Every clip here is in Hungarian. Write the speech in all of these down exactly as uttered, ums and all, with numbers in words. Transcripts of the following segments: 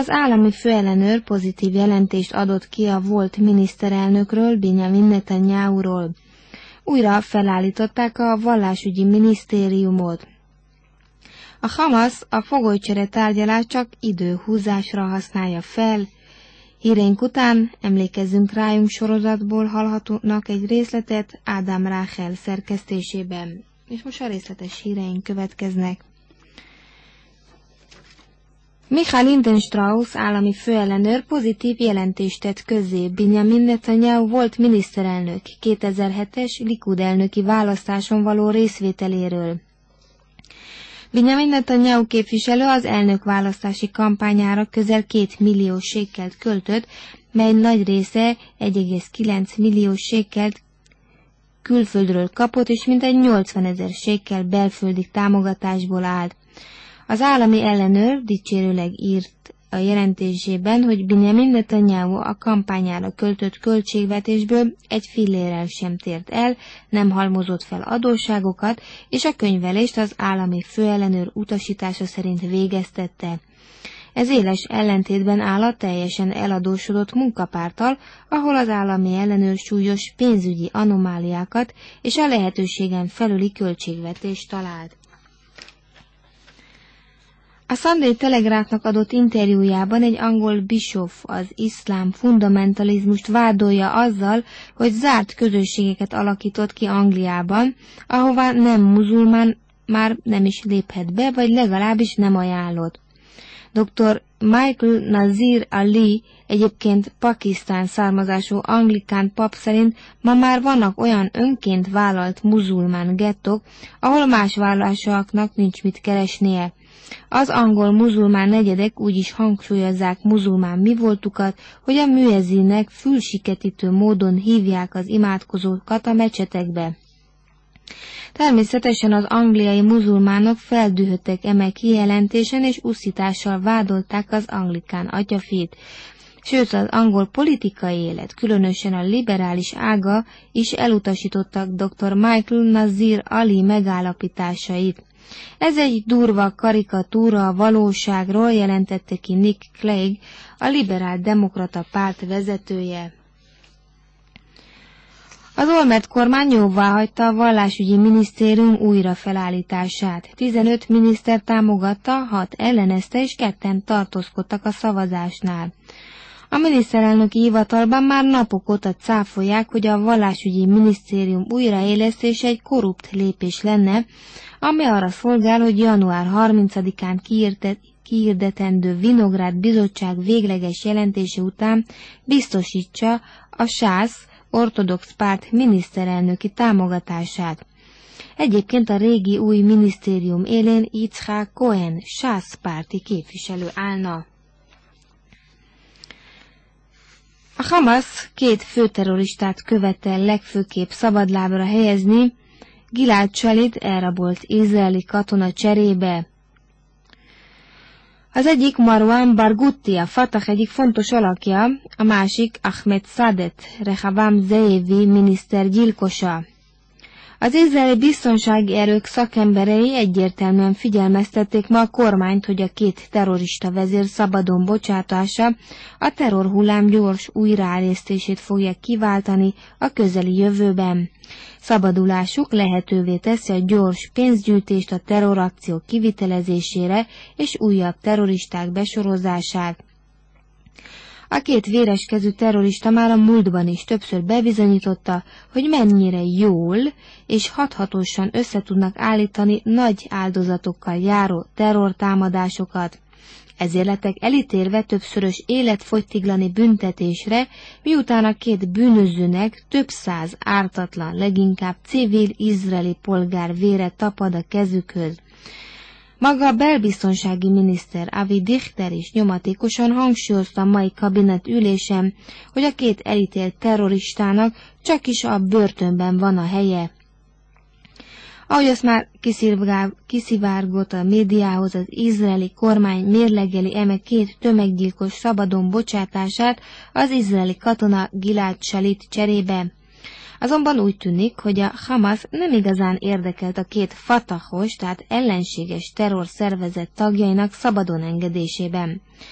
Az állami főellenőr pozitív jelentést adott ki a volt miniszterelnökről, Benjamin Netanyahuról. Újra felállították a vallásügyi minisztériumot. A Hamas a fogolycsere tárgyalást csak időhúzásra használja fel. Híreink után emlékezzünk rájunk sorozatból hallhatónak egy részletet Ádám Ráhel szerkesztésében. És most a részletes híreink következnek. Michael Lindenstrauss állami főellenőr pozitív jelentést tett közzé Benjamin Netanyahu volt miniszterelnök kétezer-hetes Likud elnöki választáson való részvételéről. Benjamin Netanyahu képviselő az elnök választási kampányára közel két millió sékkelt költött, mely nagy része egy egész kilenc millió sékkelt külföldről kapott, és mintegy nyolcvanezer sékkel belföldi támogatásból állt. Az állami ellenőr dicsérőleg írt a jelentésében, hogy Benjamin Netanyahu a kampányára költött költségvetésből egy fillérrel sem tért el, nem halmozott fel adósságokat, és a könyvelést az állami főellenőr utasítása szerint végeztette. Ez éles ellentétben áll a teljesen eladósodott munkapárttal, ahol az állami ellenőr súlyos pénzügyi anomáliákat és a lehetőségen felüli költségvetést talált. A Sunday Telegraphnak adott interjújában egy angol bischof az iszlám fundamentalizmust vádolja azzal, hogy zárt közösségeket alakított ki Angliában, ahová nem muzulmán már nem is léphet be, vagy legalábbis nem ajánlott. doktor Michael Nazir Ali, egyébként Pakisztán származású anglikán pap szerint ma már vannak olyan önként vállalt muzulmán gettok, ahol más vallásúaknak nincs mit keresnie. Az angol muzulmán negyedek úgy is hangsúlyozzák muzulmán mi voltukat, hogy a müezzinek fülsiketítő módon hívják az imádkozókat a mecsetekbe. Természetesen az angliai muzulmánok feldühödtek eme kijelentésen és uszítással vádolták az anglikán atyafit. Sőt, az angol politikai élet, különösen a liberális ága is elutasítottak doktor Michael Nazir Ali megállapításait. Ez egy durva karikatúra a valóságról, jelentette ki Nick Clegg, a liberál demokrata párt vezetője. Az Olmert kormány jóváhagyta a vallásügyi minisztérium újra felállítását. tizenöt miniszter támogatta, hat ellenezte és ketten tartózkodtak a szavazásnál. A miniszterelnöki hivatalban már napok óta cáfolják, hogy a vallásügyi minisztérium újraélesztése egy korrupt lépés lenne, ami arra szolgál, hogy január harmincadikán kihirdetendő Vinográd bizottság végleges jelentése után biztosítsa a sász ortodox párt miniszterelnöki támogatását. Egyébként a régi új minisztérium élén Yitzhak Cohen sász párti képviselő állna. A Hamas két főterroristát követel legfőképp szabadlábra helyezni, Gilad Shalit elrabolt izraeli katona cserébe. Az egyik Marwan Barghouti, a Fatah egyik fontos alakja, a másik Ahmed Saadet, Rehavam Zeevi miniszter gyilkosa. Az izraeli biztonsági erők szakemberei egyértelműen figyelmeztették ma a kormányt, hogy a két terrorista vezér szabadon bocsátása a terrorhullám gyors újraállítését fogja kiváltani a közeli jövőben. Szabadulásuk lehetővé teszi a gyors pénzgyűjtést a terrorakció kivitelezésére és újabb terroristák besorozását. A két véreskezű terrorista már a múltban is többször bebizonyította, hogy mennyire jól és hathatósan összetudnak állítani nagy áldozatokkal járó terrortámadásokat. Ezért lettek elítélve többszörös életfogytiglani büntetésre, miután a két bűnözőnek több száz ártatlan, leginkább civil izraeli polgár vére tapad a kezükhöz. Maga a belbiztonsági miniszter Avi Dichter is nyomatékosan hangsúlyozta a mai kabinet ülésen, hogy a két elítélt terroristának csak is a börtönben van a helye. Ahogy azt már kiszivárgott a médiához, az izraeli kormány mérlegeli eme két tömeggyilkos szabadon bocsátását az izraeli katona Gilad Shalit cserébe. Azonban úgy tűnik, hogy a Hamas nem igazán érdekelt a két fatahos, tehát ellenséges terrorszervezet tagjainak szabadon engedésében.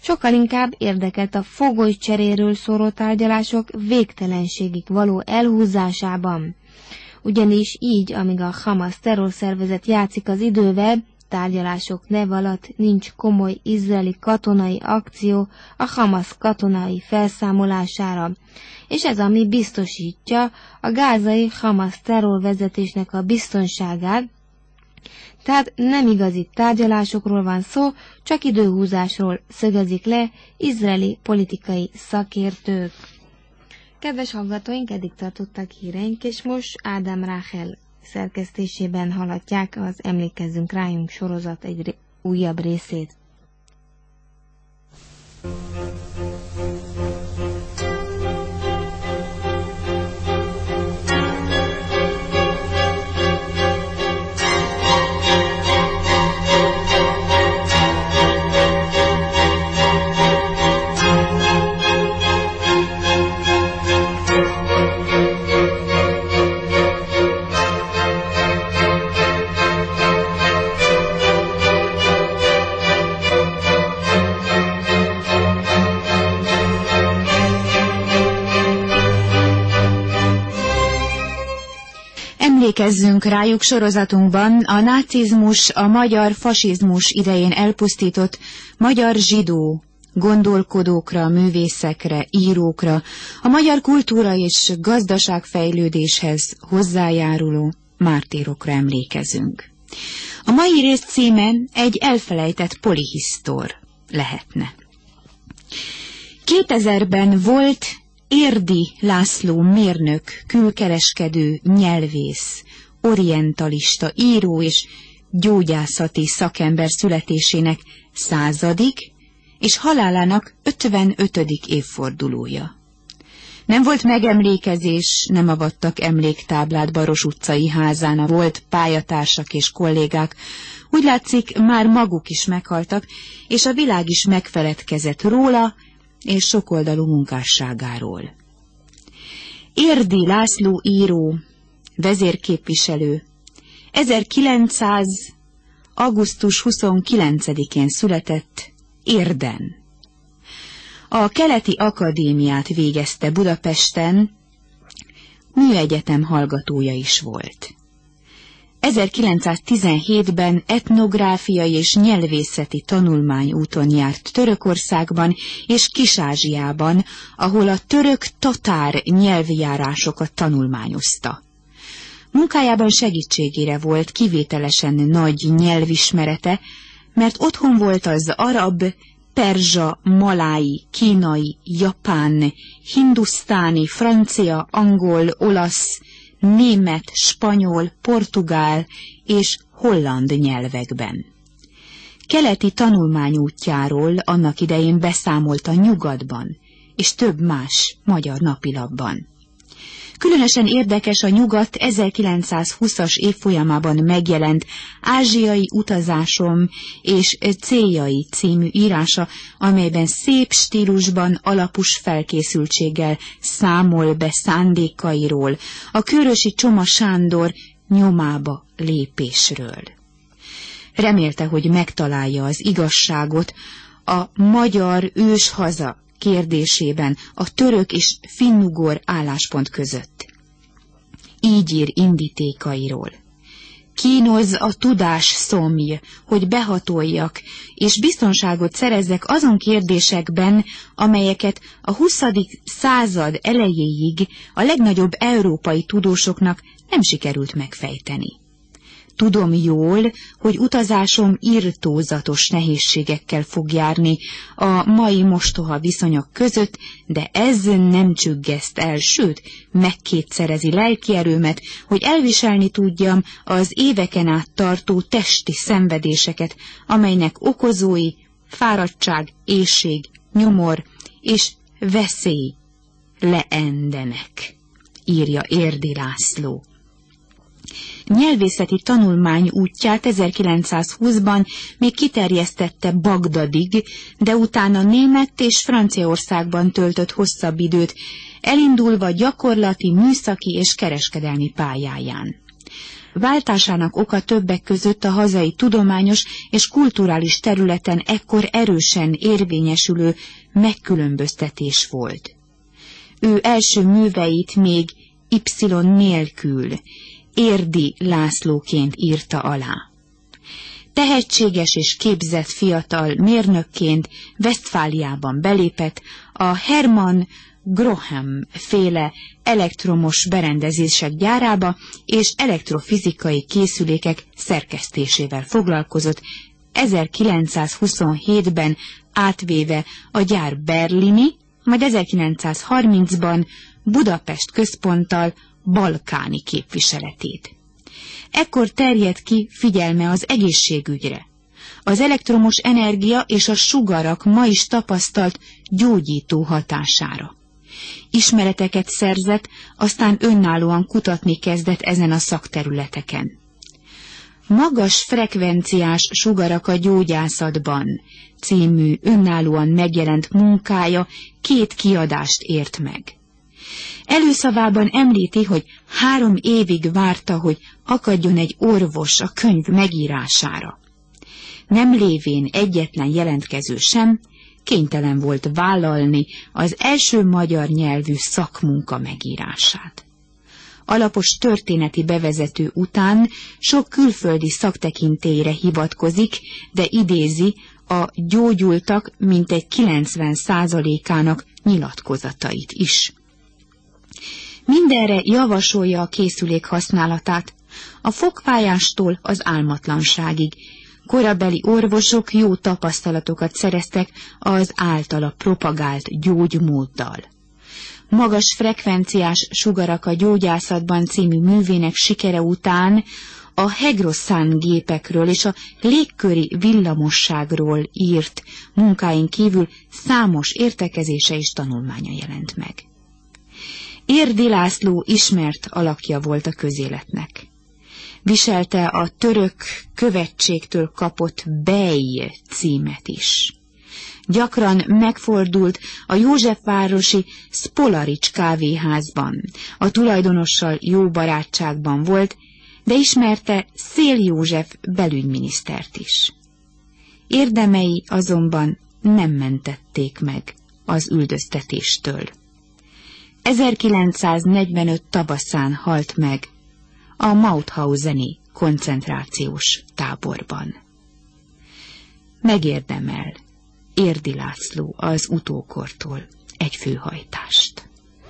Sokkal inkább érdekelt a fogolycseréről szóló tárgyalások végtelenségig való elhúzásában. Ugyanis így, amíg a Hamas terrorszervezet játszik az idővel, tárgyalások nev alatt nincs komoly izraeli katonai akció a Hamas katonai felszámolására, és ez ami biztosítja a gázai Hamas terrorvezetésnek a biztonságát, tehát nem igazi tárgyalásokról van szó, csak időhúzásról szögezik le izraeli politikai szakértők. Kedves hallgatóink, eddig tartottak híreink, és most Ádám Ráhel szerkesztésében hallhatják az Emlékezzünk rájunk sorozat egy ré- újabb részét. Emlékezzünk rájuk sorozatunkban a nácizmus, a magyar fasizmus idején elpusztított magyar zsidó gondolkodókra, művészekre, írókra, a magyar kultúra és gazdaságfejlődéshez hozzájáruló mártírokra emlékezünk. A mai rész címe egy elfelejtett polihisztor lehetne. kétezerben volt Érdi László mérnök, külkereskedő, nyelvész, orientalista, író és gyógyászati szakember születésének századik és halálának ötvenötödik évfordulója. Nem volt megemlékezés, nem avattak emléktáblát Baros utcai házán, volt pályatársak és kollégák, úgy látszik, már maguk is meghaltak, és a világ is megfeledkezett róla, és sokoldalú munkásságáról. Érdi László író, vezérképviselő, ezerkilencszáz. augusztus huszonkilencedikén született Érden. A Keleti Akadémiát végezte Budapesten, műegyetem hallgatója is volt. ezerkilencszáztizenhétben etnográfiai és nyelvészeti tanulmányúton járt Törökországban és Kis-Ázsiában, ahol a török-tatár nyelvjárásokat tanulmányozta. Munkájában segítségére volt kivételesen nagy nyelvismerete, mert otthon volt az arab, perzsa, malái, kínai, japán, hindusztáni, francia, angol, olasz, német, spanyol, portugál és holland nyelvekben. Keleti tanulmányútjáról annak idején beszámolt a Nyugatban és több más magyar napilapban. Különösen érdekes a Nyugat ezerkilencszázhúszas évfolyamában megjelent Ázsiai utazásom és céljai című írása, amelyben szép stílusban, alapos felkészültséggel számol be szándékairól, a Kőrösi Csoma Sándor nyomába lépésről. Remélte, hogy megtalálja az igazságot a magyar őshaza kérdésében a török és finnugor álláspont között. Így ír indítékairól. Kínoz a tudás szomj, hogy behatoljak, és biztonságot szerezzek azon kérdésekben, amelyeket a huszadik század elejéig a legnagyobb európai tudósoknak nem sikerült megfejteni. Tudom jól, hogy utazásom irtózatos nehézségekkel fog járni a mai mostoha viszonyok között, de ez nem csüggeszt el, sőt, megkétszerezi lelkierőmet, hogy elviselni tudjam az éveken át tartó testi szenvedéseket, amelynek okozói fáradtság, éhség, nyomor és veszély leendenek, írja Érdi László. Nyelvészeti tanulmány útját ezerkilencszázhúszban még kiterjesztette Bagdadig, de utána Német és Franciaországban töltött hosszabb időt, elindulva gyakorlati, műszaki és kereskedelmi pályáján. Váltásának oka többek között a hazai tudományos és kulturális területen ekkor erősen érvényesülő megkülönböztetés volt. Ő első műveit még Y nélkül, Érdi Lászlóként írta alá. Tehetséges és képzett fiatal mérnökként Westfáliában belépett a Hermann Gröhém féle elektromos berendezések gyárába, és elektrofizikai készülékek szerkesztésével foglalkozott, ezerkilencszázhuszonhétben átvéve a gyár berlini, majd ezerkilencszázharmincban Budapest központtal balkáni képviseletét. Ekkor terjedt ki figyelme az egészségügyre. Az elektromos energia és a sugarak ma is tapasztalt gyógyító hatására. Ismereteket szerzett, aztán önállóan kutatni kezdett ezen a szakterületeken. Magas frekvenciás sugarak a gyógyászatban című önállóan megjelent munkája két kiadást ért meg. Előszavában említi, hogy három évig várta, hogy akadjon egy orvos a könyv megírására. Nem lévén egyetlen jelentkező sem, kénytelen volt vállalni az első magyar nyelvű szakmunka megírását. Alapos történeti bevezető után sok külföldi szaktekintélyre hivatkozik, de idézi a gyógyultak mintegy kilencven százalékának nyilatkozatait is. Mindenre javasolja a készülék használatát, a fogfájástól az álmatlanságig. Korabeli orvosok jó tapasztalatokat szereztek az általa propagált gyógymóddal. Magas frekvenciás sugarak a gyógyászatban című művének sikere után a Hegrosan gépekről és a légköri villamosságról írt munkáin kívül számos értekezése és tanulmánya jelent meg. Érdi László ismert alakja volt a közéletnek. Viselte a török követségtől kapott bej címet is. Gyakran megfordult a Józsefvárosi Szpolarics kávéházban, a tulajdonossal jó barátságban volt, de ismerte Széll József belügyminisztert is. Érdemei azonban nem mentették meg az üldöztetéstől. ezerkilencszáznegyvenöt tavaszán halt meg a Mauthauseni koncentrációs táborban. Megérdemel Érdi László az utókortól egy főhajtást.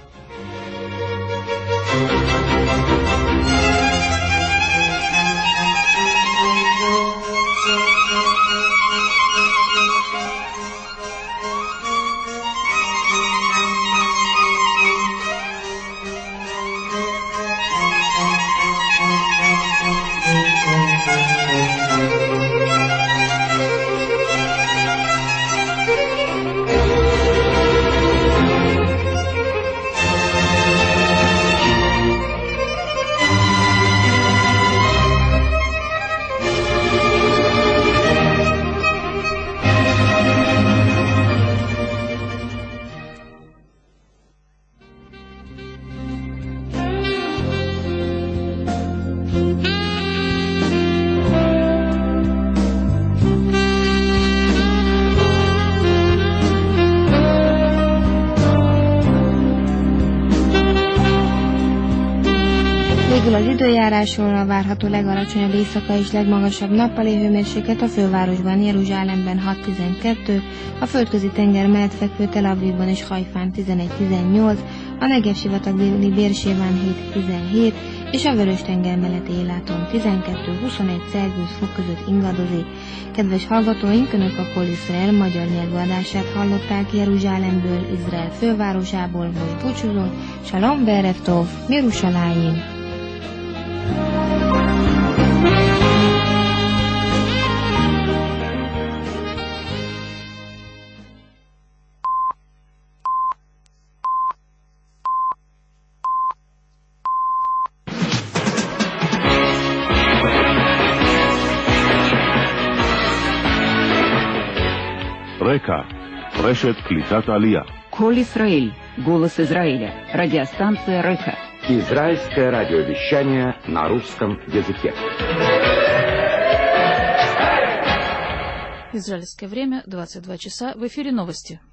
Az időjárásról a várható legalacsonyabb éjszaka és legmagasabb nappali hőmérséklet a fővárosban, Jeruzsálemben hat tizenkettő, a földközi tenger mellett fekvő Tel Avivban és Hajfán tizenegy tizennyolc, a Negev sivatag déli Bérsében hét tizenhét, és a Vörös-tenger melletti Éláton tizenkettő huszonegy Celsius fok között ingadozik. Kedves hallgatóink, Önök a Kol Iszrael magyar nyelvű adását hallották Jeruzsálemből, Izrael fővárosából. Most búcsúzunk. Shalom ve'erev tov, Mirushalayim. רקע, רשת קליטת העלייה. קול ישראל, голос Израиля, радиостанция Река. Израильское радиовещание на русском языке. Израильское время, двадцать два часа, в эфире новости.